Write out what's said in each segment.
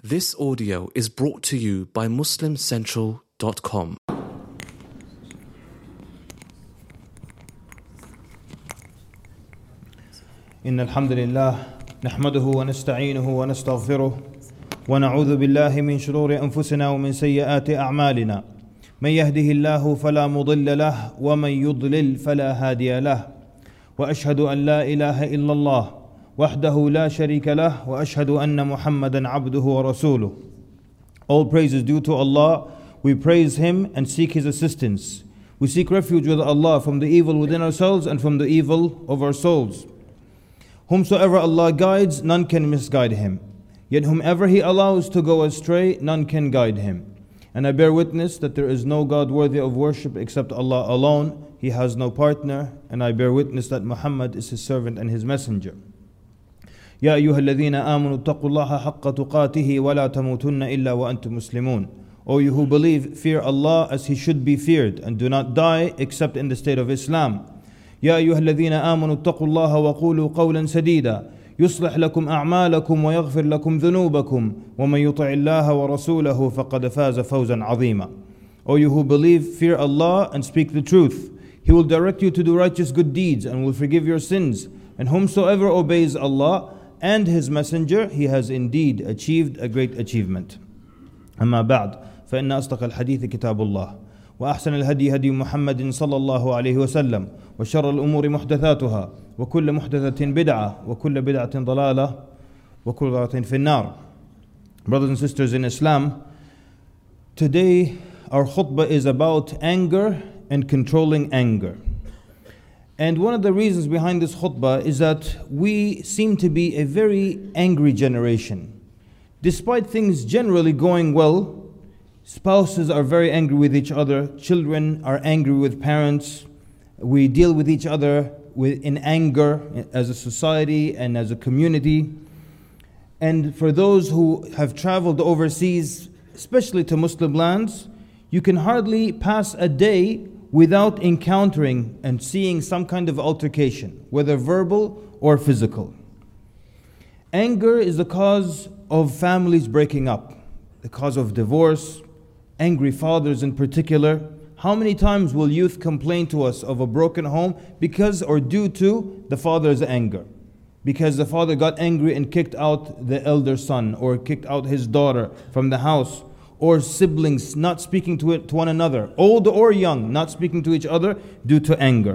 This audio is brought to you by MuslimCentral.com. إن الحمد لله نحمده ونستعينه ونستغفره ونعوذ بالله من شرور أنفسنا ومن سيئات أعمالنا من يهده الله فلا مضل له ومن يضلل فلا هادي له وأشهد أن لا إله إلا الله وحده لا شريك له وأشهد أن محمدا عبده ورسوله. All praise is due to Allah. We praise Him and seek His assistance. We seek refuge with Allah from the evil within ourselves and from the evil of our souls. Whomsoever Allah guides, none can misguide him. Yet whomever He allows to go astray, none can guide him. And I bear witness that there is no God worthy of worship except Allah alone. He has no partner. And I bear witness that Muhammad is His servant and His messenger. يا أيها الذين آمنوا اتقوا الله حق تقاته ولا تموتن إلا وأنتم مسلمون. O you who believe, fear Allah as He should be feared, and do not die except in the state of Islam. يا أيها الذين آمنوا اتقوا الله وقولوا قولا سديدا يصلح لكم أعمالكم ويغفر لكم ذنوبكم ومن يطع الله ورسوله فقد فاز فوزا عظيما. O you who believe, fear Allah and speak the truth. He will direct you to do righteous good deeds and will forgive your sins. And whomsoever obeys Allah and His messenger, he has indeed achieved a great achievement. أما بعد فإن أصدق الحديث كتاب الله وأحسن الهدي هدي محمد صلى الله عليه وسلم وشر الأمور محدثاتها وكل محدثة بدعة وكل بدعة ضلالة وكل ضلالة في النار. Brothers and sisters in Islam, today our khutbah is about anger and controlling anger. And one of the reasons behind this khutbah is that we seem to be a very angry generation. Despite things generally going well, spouses are very angry with each other, children are angry with parents, we deal with each other in anger as a society and as a community. And for those who have traveled overseas, especially to Muslim lands, you can hardly pass a day without encountering and seeing some kind of altercation, whether verbal or physical. Anger is the cause of families breaking up, the cause of divorce, angry fathers in particular. How many times will youth complain to us of a broken home because or due to the father's anger? Because the father got angry and kicked out the elder son or kicked out his daughter from the house, or siblings not speaking to one another, old or young, not speaking to each other due to anger.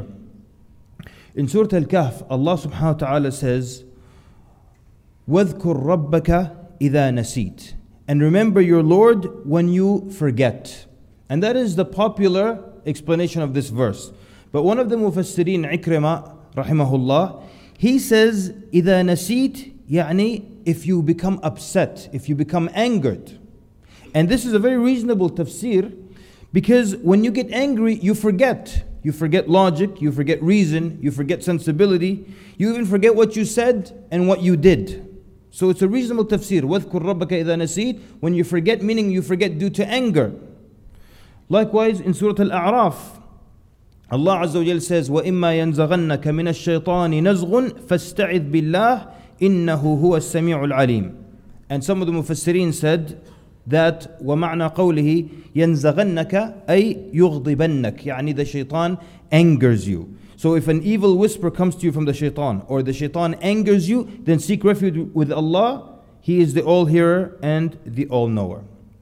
In Surah Al-Kahf, Allah subhanahu wa ta'ala says, وَاذْكُرْ رَبَّكَ إِذَا نَسِيتَ. And remember your Lord when you forget. And that is the popular explanation of this verse. But one of the Mufassirin, Ikrima, rahimahullah, he says, إِذَا نَسِيتَ, يعني if you become upset, if you become angered. And this is a very reasonable tafsir, because when you get angry, you forget. You forget logic, you forget reason, you forget sensibility, you even forget what you said and what you did. So it's a reasonable tafsir. وَاذْكُرْ رَبَّكَ إِذَا نَسِيتَ. When you forget, meaning you forget due to anger. Likewise, in Surah Al-A'raf, Allah Azza wa Jal says, وَإِمَّا يَنْزَغَنَّكَ مِنَ الشَّيْطَانِ نَزْغٌ فَاسْتَعِذْ بِاللَّهِ إِنَّهُ هُوَ السَّمِيعُ الْعَلِيمُ. And some of the Mufassirin said that وَمَعْنَى قَوْلِهِ يَنْزَغَنَّكَ أي يُغْضِبَنَّكَ, يعني the shaitan angers you. So if an evil whisper comes to you from the shaitan, or the shaitan angers you, then seek refuge with Allah. He is the all-hearer and the all-knower.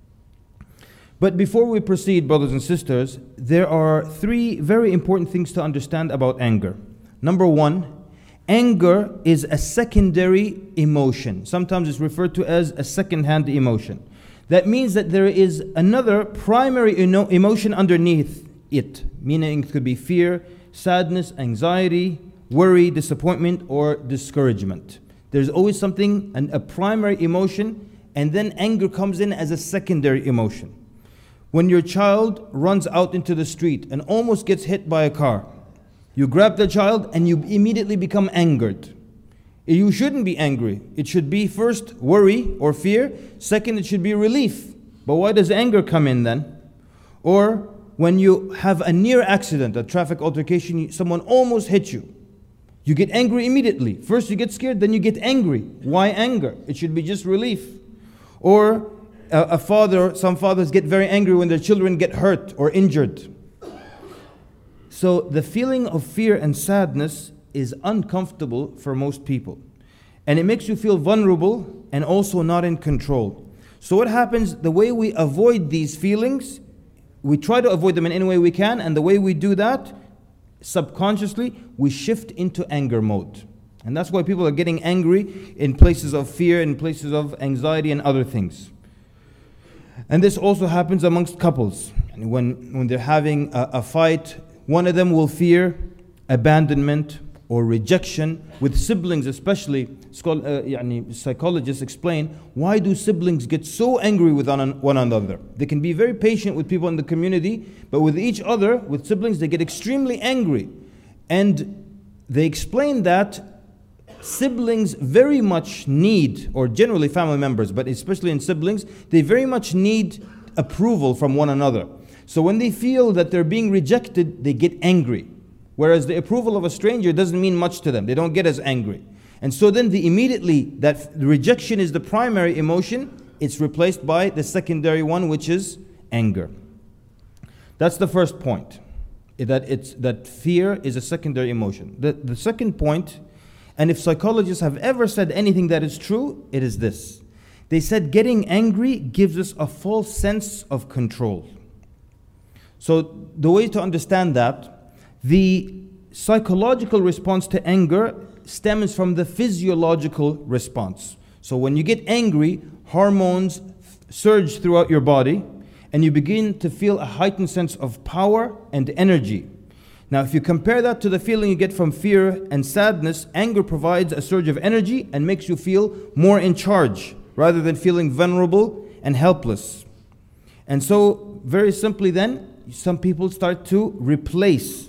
But before we proceed, brothers and sisters, there are three very important things to understand about anger. Number one, anger is a secondary emotion. Sometimes it's referred to as a second-hand emotion. That means that there is another primary emotion underneath it, meaning it could be fear, sadness, anxiety, worry, disappointment, or discouragement. There's always something, a primary emotion, and then anger comes in as a secondary emotion. When your child runs out into the street and almost gets hit by a car, you grab the child and you immediately become angered. You shouldn't be angry. It should be first worry or fear. Second, it should be relief. But why does anger come in then? Or when you have a near accident, a traffic altercation, someone almost hit you. You get angry immediately. First you get scared, then you get angry. Why anger? It should be just relief. Or some fathers get very angry when their children get hurt or injured. So the feeling of fear and sadness is uncomfortable for most people. And it makes you feel vulnerable and also not in control. So what happens, the way we avoid these feelings, we try to avoid them in any way we can, and the way we do that, subconsciously, we shift into anger mode. And that's why people are getting angry in places of fear, in places of anxiety and other things. And this also happens amongst couples. And when they're having a fight, one of them will fear abandonment or rejection. With siblings especially, psychologists explain, why do siblings get so angry with one another? They can be very patient with people in the community, but with each other, with siblings, they get extremely angry. And they explain that siblings very much need, or generally family members, but especially in siblings, they very much need approval from one another. So when they feel that they're being rejected, they get angry. Whereas the approval of a stranger doesn't mean much to them. They don't get as angry. And so then that rejection is the primary emotion, it's replaced by the secondary one, which is anger. That's the first point, that fear is a secondary emotion. The second point, and if psychologists have ever said anything that is true, it is this. They said getting angry gives us a false sense of control. So the way to understand that, the psychological response to anger stems from the physiological response. So when you get angry, hormones surge throughout your body, and you begin to feel a heightened sense of power and energy. Now, if you compare that to the feeling you get from fear and sadness, anger provides a surge of energy and makes you feel more in charge, rather than feeling vulnerable and helpless. And so, very simply then, some people start to replace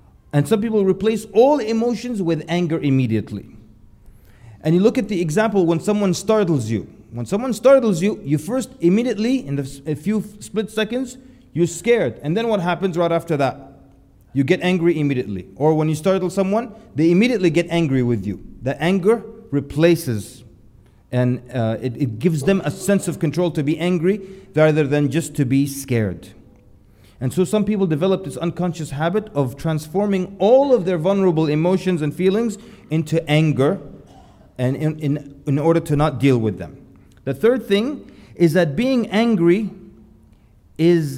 all emotions with anger immediately. And you look at the example when someone startles you. When someone startles you, you first immediately, in a few split seconds, you're scared. And then what happens right after that? You get angry immediately. Or when you startle someone, they immediately get angry with you. The anger replaces, and it gives them a sense of control to be angry rather than just to be scared. And so some people develop this unconscious habit of transforming all of their vulnerable emotions and feelings into anger, and in order to not deal with them. The third thing is that being angry has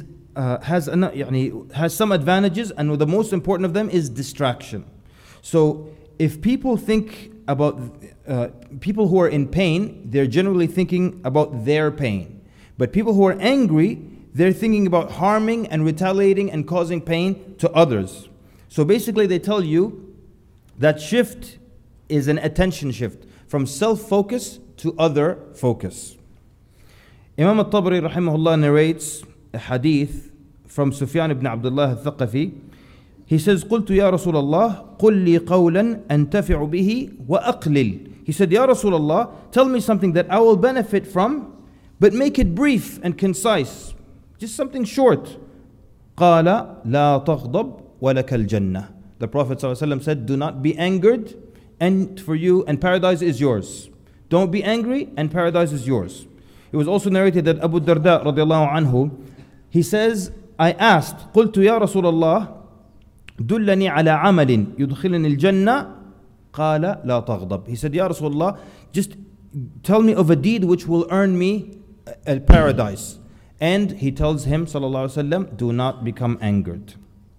some advantages, and the most important of them is distraction. So if people think about people who are in pain, they're generally thinking about their pain. But people who are angry, they're thinking about harming and retaliating and causing pain to others. So basically they tell you that shift is an attention shift from self-focus to other focus. Imam al-Tabari rahimahullah narrates a hadith from Sufyan ibn Abdullah al-Thaqafi. He says, قلت يا رسول الله قل لي قولا أنتفع به وأقلل. He said, Ya Rasulullah, tell me something that I will benefit from, but make it brief and concise. Just something short. قال لا تغضب ولك الجنة. The Prophet ﷺ said, do not be angered, and for you, and paradise is yours. Don't be angry, and paradise is yours. It was also narrated that Abu Darda radiallahu anhu, he says, I asked, قلت يا رسول الله دلني على عمل يدخلني الجنة قال لا تغضب. He said, Ya Rasulullah, just tell me of a deed which will earn me a paradise. And he tells him, sallallahu alaihi wasallam, do not become angered.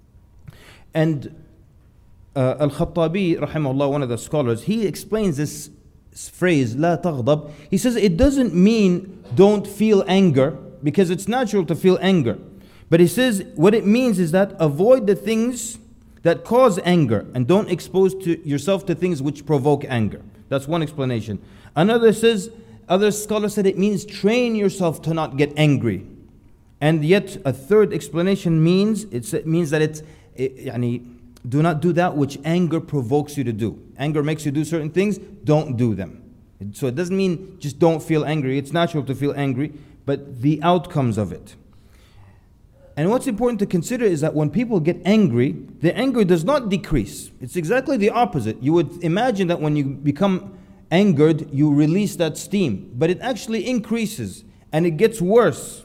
And Al-Khattabi, rahimahullah, one of the scholars, he explains this phrase, لا تغضب. He says it doesn't mean don't feel anger, because it's natural to feel anger. But he says what it means is that avoid the things that cause anger and don't expose yourself to things which provoke anger. That's one explanation. Another says, other scholars said it means train yourself to not get angry. And yet a third explanation means that do not do that which anger provokes you to do. Anger makes you do certain things, don't do them. So it doesn't mean just don't feel angry. It's natural to feel angry, but the outcomes of it. And what's important to consider is that when people get angry, their anger does not decrease. It's exactly the opposite. You would imagine that when you become angered, you release that steam, but it actually increases. And it gets worse.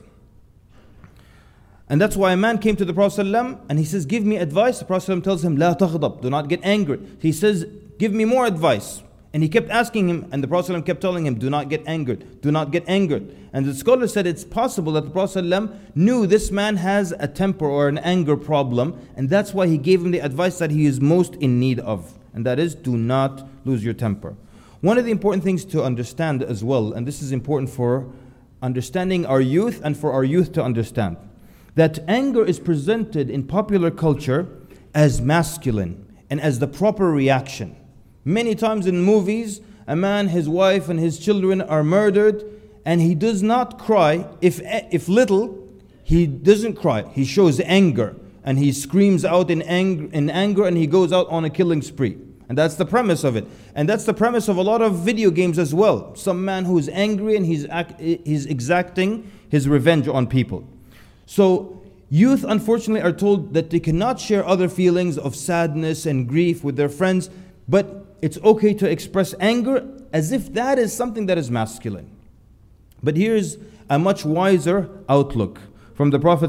And that's why a man came to the Prophet ﷺ and he says, give me advice. The Prophet ﷺ tells him, لا تغضب, do not get angry. He says, give me more advice. And he kept asking him, and the Prophet ﷺ kept telling him, do not get angered, do not get angered. And the scholar said it's possible that the Prophet ﷺ knew this man has a temper or an anger problem, and that's why he gave him the advice that he is most in need of. And that is, do not lose your temper. One of the important things to understand as well, and this is important for understanding our youth and for our youth to understand, that anger is presented in popular culture as masculine and as the proper reaction. Many times in movies, a man, his wife, and his children are murdered, and he does not cry. If little, he doesn't cry. He shows anger, and he screams out in anger, and he goes out on a killing spree. And that's the premise of it. And that's the premise of a lot of video games as well. Some man who is angry and he's exacting his revenge on people. So youth, unfortunately, are told that they cannot share other feelings of sadness and grief with their friends, but it's okay to express anger as if that is something that is masculine. But here's a much wiser outlook from the Prophet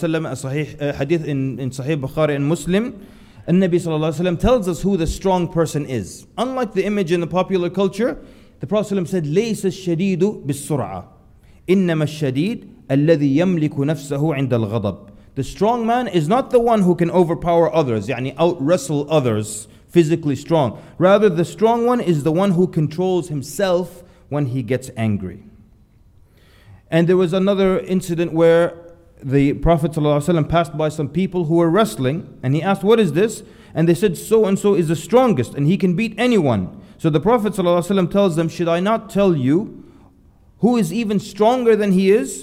ﷺ, a hadith in Sahih Bukhari and Muslim. And Nabi ﷺ tells us who the strong person is. Unlike the image in the popular culture, the Prophet ﷺ said, لَيْسَ الشَّدِيدُ بِالسُّرْعَةِ إِنَّمَا الشَّدِيدُ الَّذِي يَمْلِكُ نَفْسَهُ عِنْدَ الْغَضَبِ. The strong man is not the one who can overpower others, يعني out-wrestle others, physically strong. Rather, the strong one is the one who controls himself when he gets angry. And there was another incident where the Prophet ﷺ passed by some people who were wrestling, and he asked, what is this? And they said, so and so is the strongest, and he can beat anyone. So the Prophet ﷺ tells them, should I not tell you who is even stronger than he is?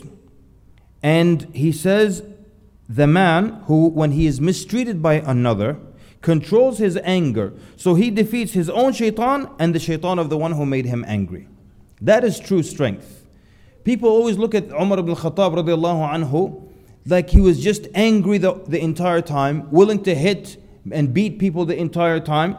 And he says, the man who, when he is mistreated by another, controls his anger, so he defeats his own shaitan and the shaitan of the one who made him angry. That is true strength. People always look at Umar ibn Khattab radiallahu anhu like he was just angry the entire time, willing to hit and beat people the entire time.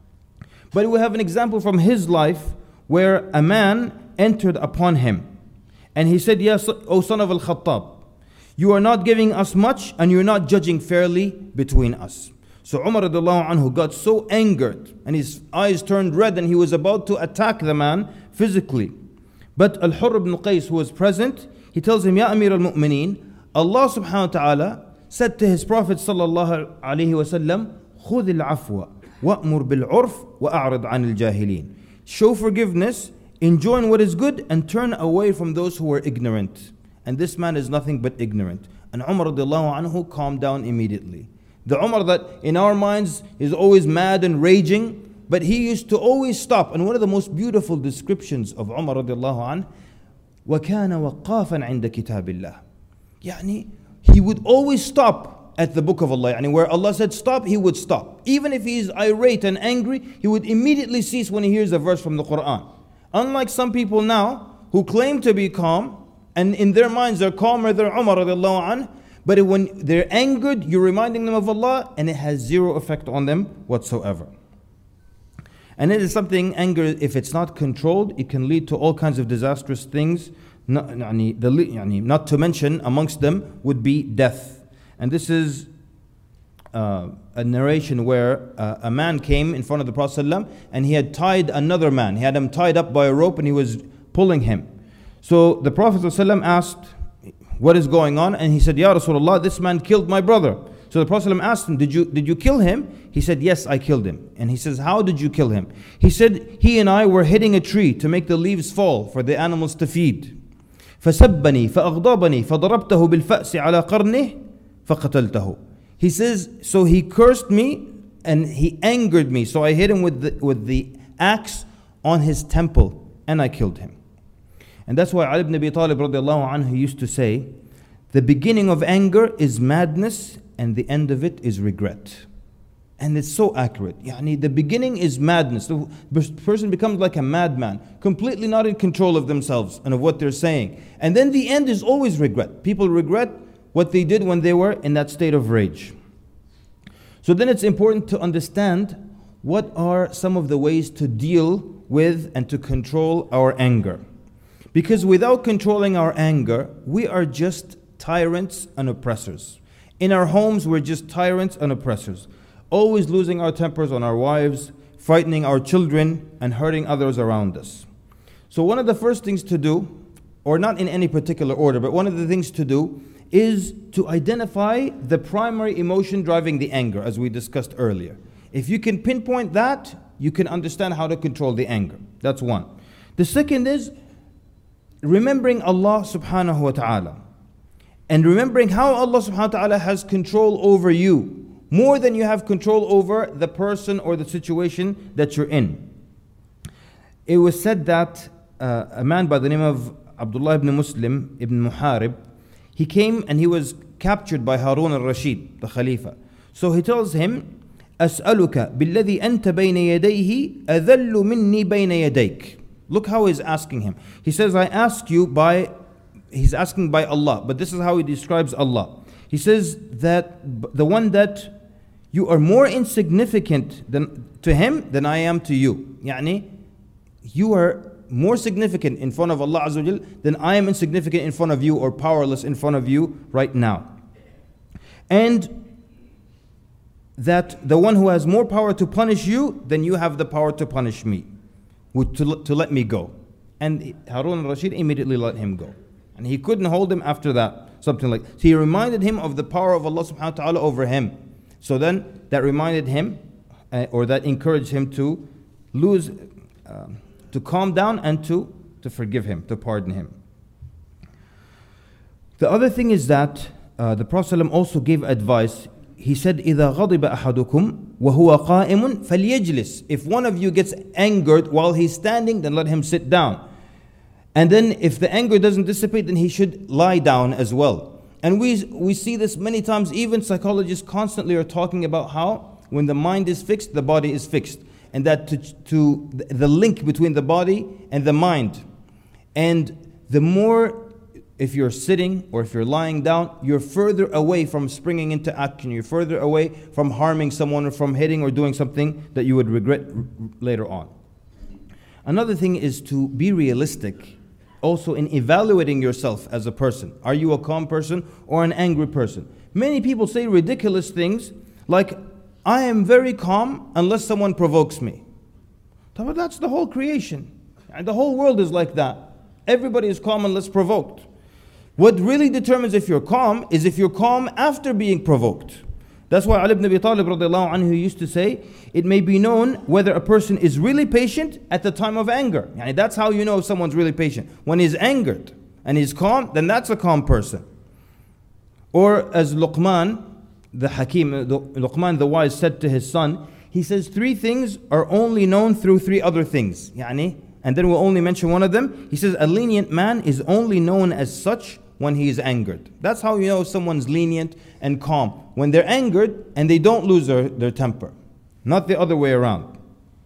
But we have an example from his life where a man entered upon him and he said, yes, O son of al-Khattab, you are not giving us much and you're not judging fairly between us. So Umar radiallahu anhu got so angered and his eyes turned red and he was about to attack the man physically. But Al-Hurr ibn Qais, who was present, he tells him, Ya Amir al-Mu'mineen, Allah subhanahu wa ta'ala said to his Prophet sallallahu alayhi wa sallam, خُذِ الْعَفْوَ وَأْمُرْ بِالْعُرْفِ وَأَعْرِضْ عَنِ الْجَاهِلِينَ. Show forgiveness, enjoin what is good, and turn away from those who are ignorant. And this man is nothing but ignorant. And Umar radiallahu anhu calmed down immediately. The Umar that in our minds is always mad and raging, but he used to always stop. And one of the most beautiful descriptions of Umar radiallahu anhu, وَكَانَ وَقَّافًا عِنْدَ كِتَابِ اللَّهِ. يعني, he would always stop at the book of Allah. Yani where Allah said stop, he would stop. Even if he is irate and angry, he would immediately cease when he hears a verse from the Quran. Unlike some people now who claim to be calm, and in their minds they're calmer than Umar radiallahu anhu, but when they're angered, you're reminding them of Allah, and it has zero effect on them whatsoever. And it is something, anger, if it's not controlled, it can lead to all kinds of disastrous things. Not to mention, amongst them would be death. And this is a narration where a man came in front of the Prophet ﷺ and he had tied another man. He had him tied up by a rope and he was pulling him. So the Prophet ﷺ asked, what is going on? And he said, Ya Rasulullah, this man killed my brother. So the Prophet ﷺ asked him, did you kill him? He said, yes, I killed him. And he says, how did you kill him? He said, he and I were hitting a tree to make the leaves fall for the animals to feed. فَسَبَّنِي فَأَغْضَبَنِي فَضَرَبْتَهُ بِالْفَأْسِ عَلَى قَرْنِهِ فَقَتَلْتَهُ. He says, so he cursed me and he angered me. So I hit him with the axe on his temple and I killed him. And that's why Ali ibn Abi Talib radiallahu anhu used to say, the beginning of anger is madness and the end of it is regret. And it's so accurate. Yani the beginning is madness. The person becomes like a madman, completely not in control of themselves and of what they're saying. And then the end is always regret. People regret what they did when they were in that state of rage. So then it's important to understand what are some of the ways to deal with and to control our anger. Because without controlling our anger, we are just tyrants and oppressors. In our homes, we're just tyrants and oppressors, always losing our tempers on our wives, frightening our children, and hurting others around us. So one of the first things to do, or not in any particular order, but one of the things to do is to identify the primary emotion driving the anger, as we discussed earlier. If you can pinpoint that, you can understand how to control the anger. That's one. The second is remembering Allah subhanahu wa ta'ala. And remembering how Allah subhanahu wa ta'ala has control over you, more than you have control over the person or the situation that you're in. It was said that a man by the name of Abdullah ibn Muslim ibn Muharib, he came and he was captured by Harun al-Rashid, the Khalifa. So he tells him, أسألك بالذي أنت بين يديه أذل مني بين يديك. Look how he's asking him. He says, I ask you by, he's asking by Allah, but this is how he describes Allah. He says that the one that you are more insignificant to him than I am to you. Yani, you are more significant in front of Allah Azza wa Jal than I am insignificant in front of you or powerless in front of you right now. And that the one who has more power to punish you than you have the power to punish me, to let me go. And Harun al-Rashid immediately let him go. And he couldn't hold him after that. Something like, so he reminded him of the power of Allah subhanahu wa ta'ala over him. So then that reminded him, or that encouraged him to to calm down and to forgive him, to pardon him. The other thing is that the Prophet ﷺ also gave advice. He said, إِذَا غَضِبَ أَحَدُكُمْ وَهُوَ قَائِمٌ فَلْيَجْلِسْ. If one of you gets angered while he's standing, then let him sit down. And then if the anger doesn't dissipate, then he should lie down as well. And we see this many times. Even psychologists constantly are talking about how when the mind is fixed, the body is fixed. And that to the link between the body and the mind. And the more, if you're sitting or if you're lying down, you're further away from springing into action. You're further away from harming someone or from hitting or doing something that you would regret later on. Another thing is to be realistic also in evaluating yourself as a person. Are you a calm person or an angry person? Many people say ridiculous things like, I am very calm unless someone provokes me. But that's the whole creation. And the whole world is like that. Everybody is calm unless provoked. What really determines if you're calm is if you're calm after being provoked. That's why Ali ibn Abi Talib radiallahu anhu used to say, it may be known whether a person is really patient at the time of anger. Yani that's how you know if someone's really patient. When he's angered and he's calm, then that's a calm person. Or as Luqman, the Hakim, Luqman the wise said to his son, he says 3 things are only known through 3 other things. Yani, and then we'll only mention one of them. He says a lenient man is only known as such when he is angered. That's how you know someone's lenient and calm. When they're angered and they don't lose their temper. Not the other way around.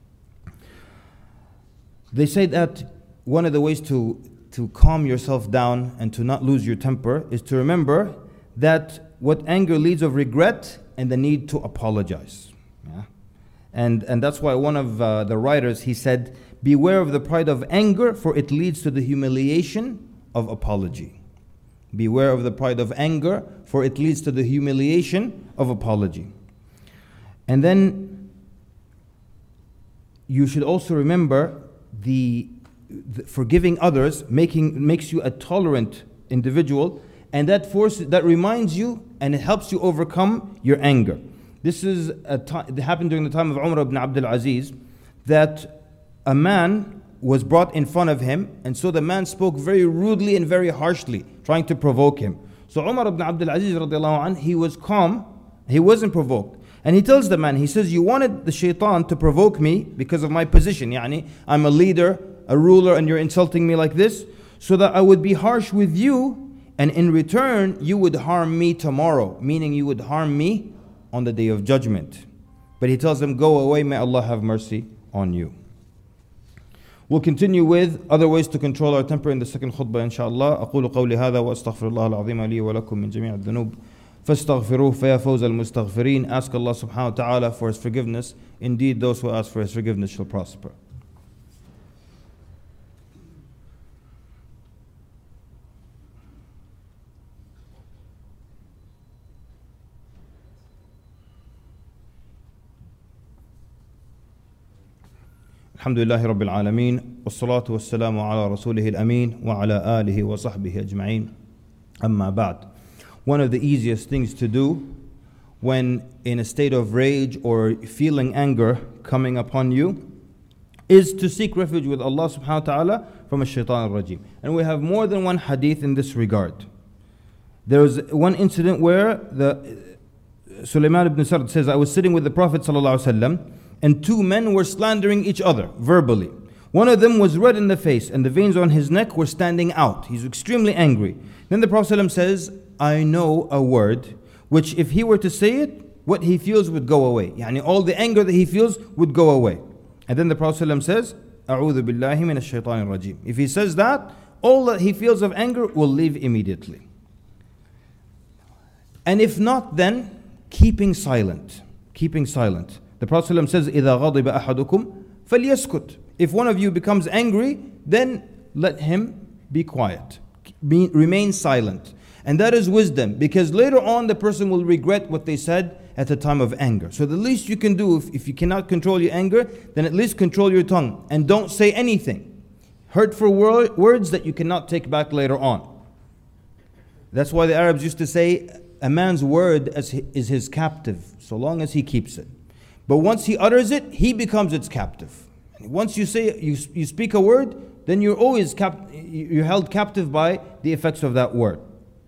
They say that one of the ways to calm yourself down and to not lose your temper is to remember that what anger leads of regret and the need to apologize. Yeah? And that's why one of the writers, he said, beware of the pride of anger, for it leads to the humiliation of apology. Beware of the pride of anger, for it leads to the humiliation of apology. And then you should also remember the forgiving others makes you a tolerant individual, and that reminds you and it helps you overcome your anger. This is it happened during the time of Umar ibn Abdul Aziz, that a man was brought in front of him, and so the man spoke very rudely and very harshly, trying to provoke him. So Umar ibn Abdul Aziz radiallahu anh, he was calm, he wasn't provoked. And he tells the man, he says, you wanted the shaitan to provoke me because of my position. Yani, I'm a leader, a ruler, and you're insulting me like this, so that I would be harsh with you, and in return, you would harm me tomorrow, meaning you would harm me on the day of judgment. But he tells him, go away, may Allah have mercy on you. We'll continue with other ways to control our temper in the second khutbah, inshallah. أقول قولي هذا وأستغفر الله العظيم لي ولكم من جميع الذنوب فاستغفروه فيا فوز المستغفرين. Ask Allah subhanahu wa ta'ala for His forgiveness. Indeed, those who ask for His forgiveness shall prosper. Alhamdulillahi Rabbil Alameen. Wassalatu wassalamu ala rasulihil ameen. Wa ala alihi wa sahbihi ajma'een. Amma ba'd. One of the easiest things to do when in a state of rage or feeling anger coming upon you is to seek refuge with Allah subhanahu wa ta'ala from ash-shaytan al-rajim. And we have more than one hadith in this regard. There was one incident where Sulaiman ibn Sard says, I was sitting with the Prophet sallallahu alaihi wasallam, and two men were slandering each other verbally. One of them was red in the face and the veins on his neck were standing out. He's extremely angry. Then the Prophet ﷺ says, I know a word which if he were to say it, what he feels would go away. Yani all the anger that he feels would go away. And then the Prophet ﷺ says, A'udhu billahi minash shaitanir rajim. If he says that, all that he feels of anger will leave immediately. And if not, then keeping silent. Keeping silent. The Prophet ﷺ says, إِذَا غَضِبَ أَحَدُكُمْ فَلْيَسْكُتْ. If one of you becomes angry, then let him be quiet. Remain silent. And that is wisdom, because later on the person will regret what they said at the time of anger. So the least you can do, if you cannot control your anger, then at least control your tongue. And don't say anything. Hurtful words that you cannot take back later on. That's why the Arabs used to say, a man's word is his captive, so long as he keeps it. But once he utters it, he becomes its captive. And once you say you speak a word, then you're always you're held captive by the effects of that word.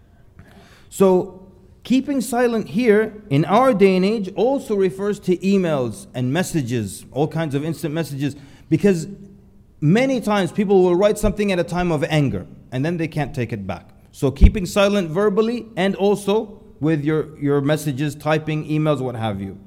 So keeping silent here in our day and age also refers to emails and messages, all kinds of instant messages, because many times people will write something at a time of anger and then they can't take it back. So keeping silent verbally and also with your messages, typing, emails, what have you.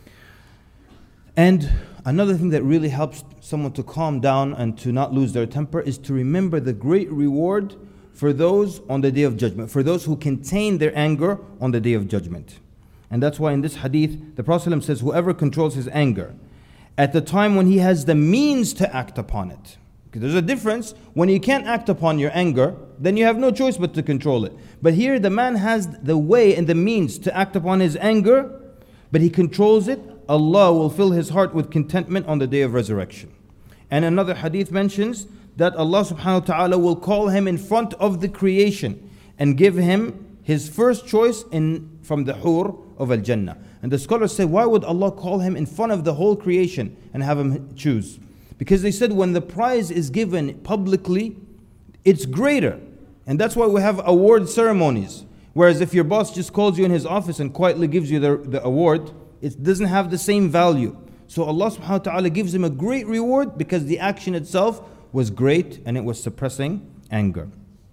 And another thing that really helps someone to calm down and to not lose their temper is to remember the great reward for those on the Day of Judgment, for those who contain their anger on the Day of Judgment. And that's why in this hadith, the Prophet ﷺ says, whoever controls his anger at the time when he has the means to act upon it. Because there's a difference. When you can't act upon your anger, then you have no choice but to control it. But here the man has the way and the means to act upon his anger, but he controls it. Allah will fill his heart with contentment on the day of resurrection. And another hadith mentions that Allah subhanahu wa ta'ala will call him in front of the creation and give him his first choice from the hur of al-Jannah. And the scholars say, why would Allah call him in front of the whole creation and have him choose? Because they said when the prize is given publicly, it's greater. And that's why we have award ceremonies. Whereas if your boss just calls you in his office and quietly gives you the award, it doesn't have the same value. So Allah subhanahu wa ta'ala gives him a great reward because the action itself was great and it was suppressing anger.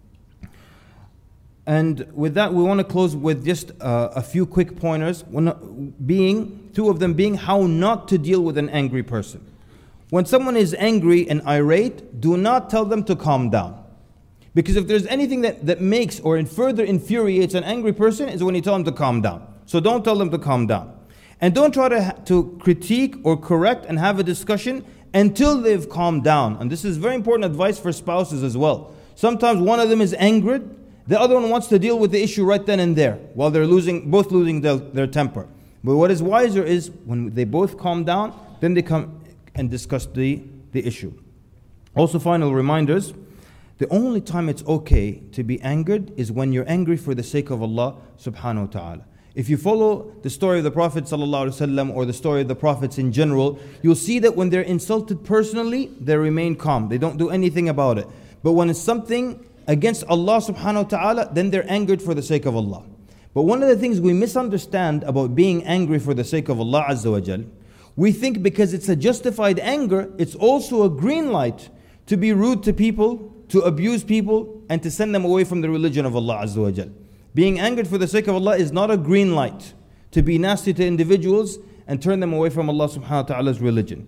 And with that, we want to close with just a few quick pointers. Two of them being how not to deal with an angry person. When someone is angry and irate, do not tell them to calm down. Because if there's anything that makes or further infuriates an angry person is when you tell them to calm down. So don't tell them to calm down. And don't try to critique or correct and have a discussion until they've calmed down. And this is very important advice for spouses as well. Sometimes one of them is angered, the other one wants to deal with the issue right then and there while they're both losing their temper. But what is wiser is when they both calm down, then they come and discuss the issue. Also, final reminders. The only time it's okay to be angered is when you're angry for the sake of Allah subhanahu wa ta'ala. If you follow the story of the Prophet ﷺ or the story of the prophets in general, you'll see that when they're insulted personally, they remain calm. They don't do anything about it. But when it's something against Allah subhanahu wa ta'ala, then they're angered for the sake of Allah. But one of the things we misunderstand about being angry for the sake of Allah Azza wa Jal, we think because it's a justified anger, it's also a green light to be rude to people, to abuse people, and to send them away from the religion of Allah Azza wa Jal. Being angered for the sake of Allah is not a green light to be nasty to individuals and turn them away from Allah subhanahu wa ta'ala's religion.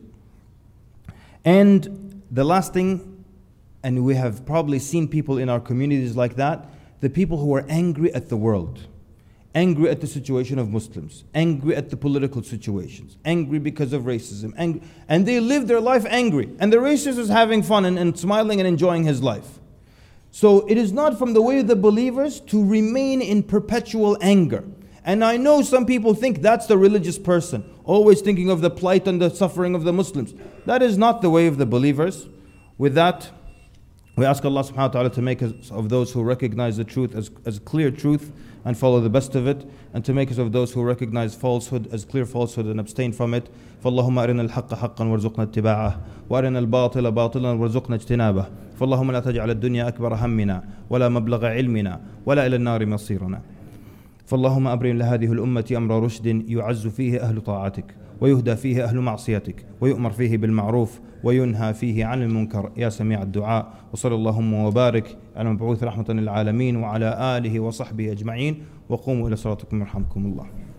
And the last thing, and we have probably seen people in our communities like that, the people who are angry at the world, angry at the situation of Muslims, angry at the political situations, angry because of racism, and they live their life angry. And the racist is having fun and smiling and enjoying his life. So it is not from the way of the believers to remain in perpetual anger. And I know some people think that's the religious person, always thinking of the plight and the suffering of the Muslims. That is not the way of the believers. With that, we ask Allah subhanahu wa ta'ala to make us of those who recognize the truth as clear truth and follow the best of it, and to make us of those who recognize falsehood as clear falsehood and abstain from it. فاللهم أرنا الحق حقا وارزقنا اتباعه وأرنا الباطل باطلا وارزقنا اجتنابه فاللهم لا تجعل الدنيا أكبر همنا ولا مبلغ علمنا ولا إلى النار مصيرنا فاللهم أبرم لهذه الأمة أمر رشد يعز فيه أهل طاعتك ويهدى فيه أهل معصيتك ويؤمر فيه بالمعروف وينهى فيه عن المنكر يا سميع الدعاء. وصلى اللهم وبارك على مبعوث رحمة للعالمين وعلى آله وصحبه أجمعين. وقوموا إلى صلاتكم يرحمكم الله.